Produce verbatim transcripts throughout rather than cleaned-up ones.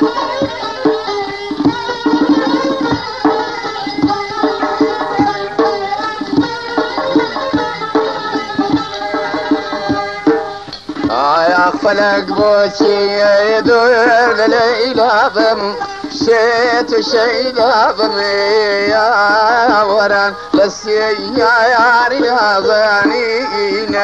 فلق بوشي يدور ليلى بم شيت شيلى بم يا وران لسي يا ياري هذاني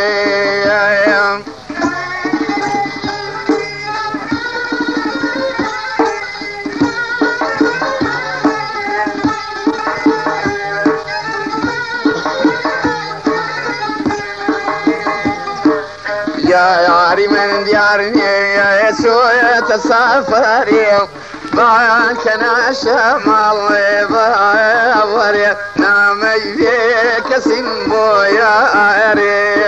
يا ياري من ديارني يا يسوع تسافري معك انا شمال ضاوري نامي فيك سنبو يا عري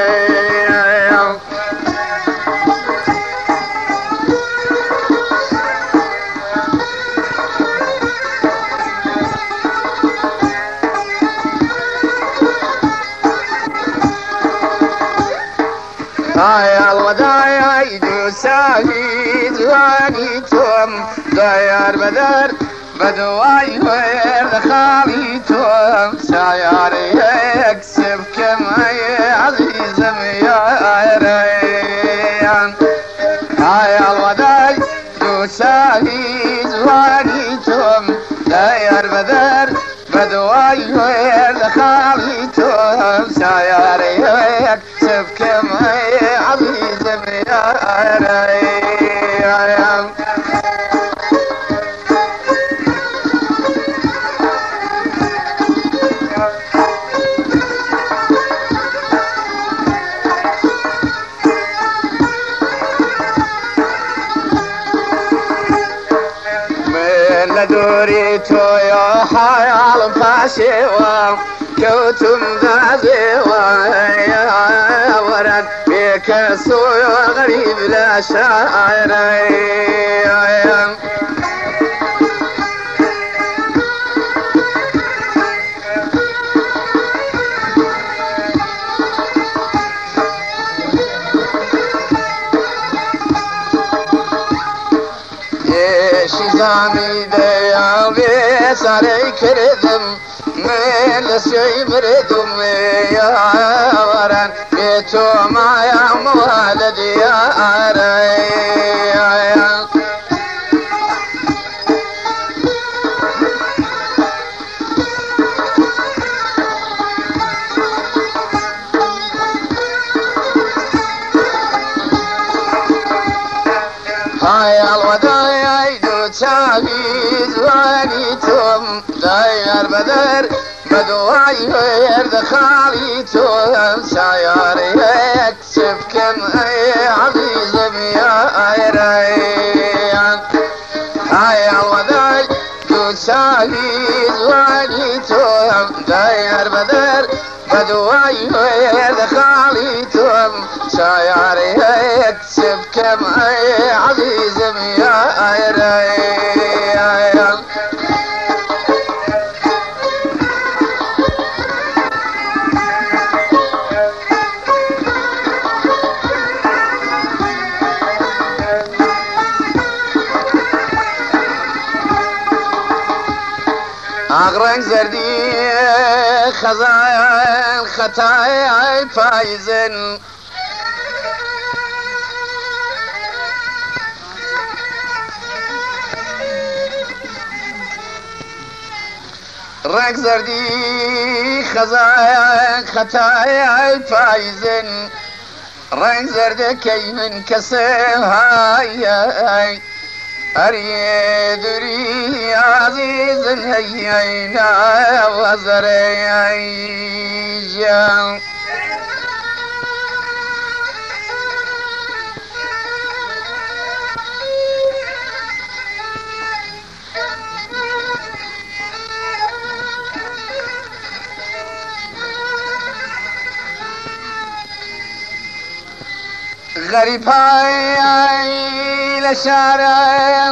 هاي الوداع يدو ساهي زواني توم داير بدر بدواي وير خالي توم ساير يكسب كما عزيزم يا ريان هاي الوداع يدو ساهي زواني توم داير بدر بدواي وير خالي توم ساير يكسب كما عزيزم يا ريان من دوريتو يا حيال فاشيوا كوتم دازيوا يا ورد بك سوي غريب لا شاعر شزامي ديا بيساري كردم من لسي بردم يا وران بيتو ما يا موالد يا ريان هاي الوداع يدو تابي زواني توم داير بدر بدواي وير دخالي توم ساير يكسب كم عزيزم يا ريان هاي الوداع يدو تابي زواني توم داير بدر بدواي وير دخالي توم ساير يكسب كم عزيزم يا ريان أغرق زردي خزايا خطايا فايزن رق زردي خزايا خطايا فايزن رق زردي كي من كسر هاي أريدري عزيز هينا وزري جان غريب هاي لشارع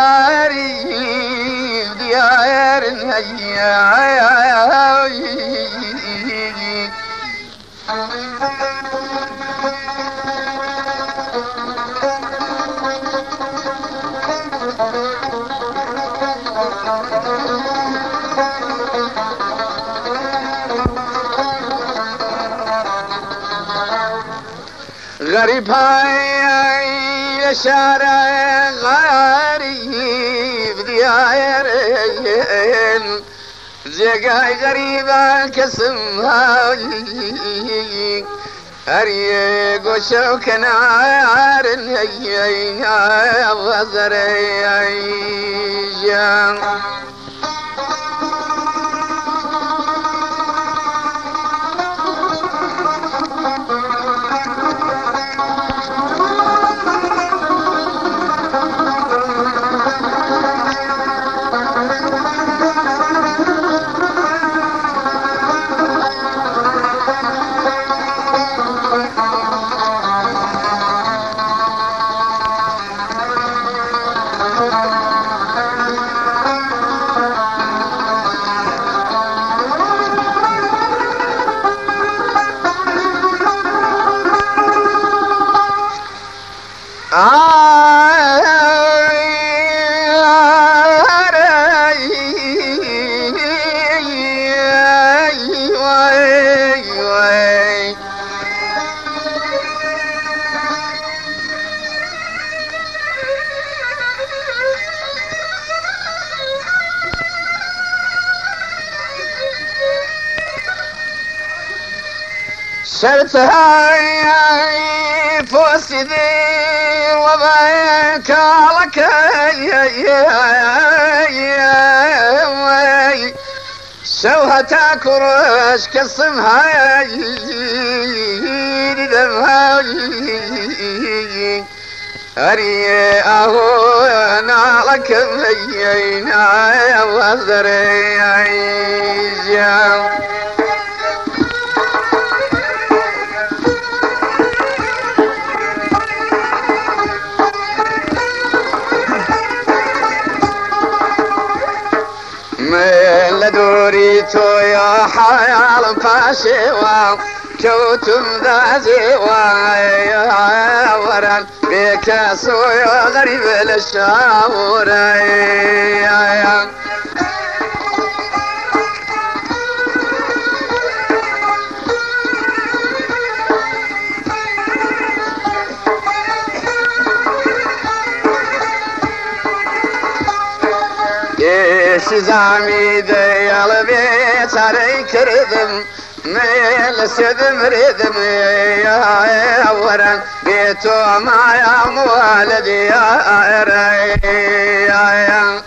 غريب ديار هاي غريب هاي شارع غريب ديارين زقاي غريبة كسمها أريق وشوك نار هيا وزري شرتها فوسدي وباك لك شوها تاكرش كسمها دمها أري أهو أنا لك مينا وزري دوريتو يا حيال فاشوا كوتم ذازي ويا وران بكاسو يا غريب الشاور يا زعمي ديال بيت علي كردم ميل سدم ردم يا وران بيتو ما يا موالدي يا ري يا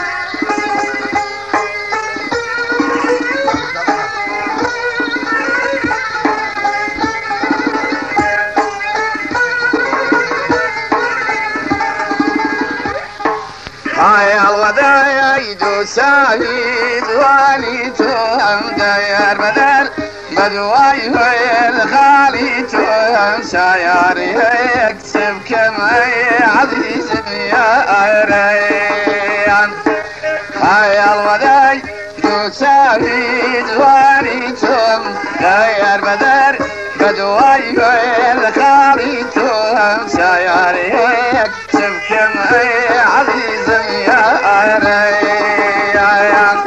هاي الوداع يدو سعيد واني توهم داير بدل بدواي هاي الخالي توهم ساير يكسب كما عزيز يا ريان هاي الوداع يدو سعيد واني توهم داير بدل بدواي هاي الخالي توهم ساير يكسب كما عزيز يا ريان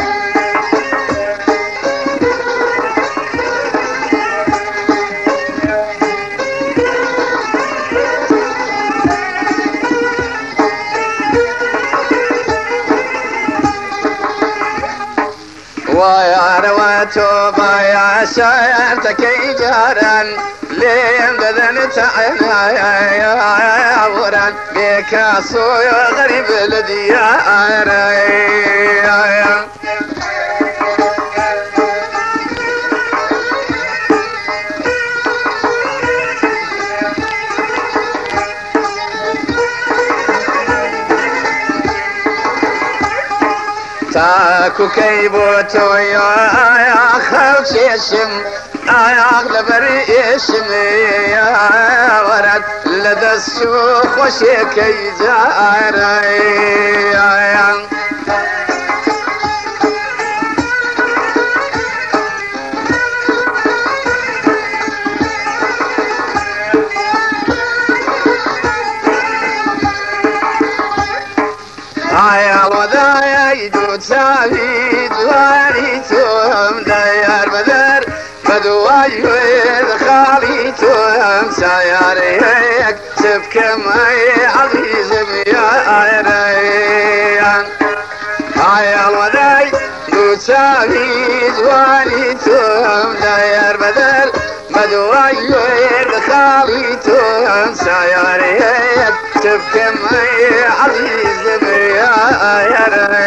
ويا رواتو بايا شايرتك جاران لين بذنت عينا يا وران بكاسو يا غريب الديار يا تاكو كيبوتو يا خوشي شم أغلب ريشم يا ورد لدى السوق وشيكي زاري هاي الوضايا وليد سعيد واليتم ديار بدر بدواي خاليتم سياريك سبكم اي عزيزم يا عيريان هيا وليد سعيد واليتم ديار بدر بدواي خاليتم سياريك سبكم اي عزيزم يا عيريان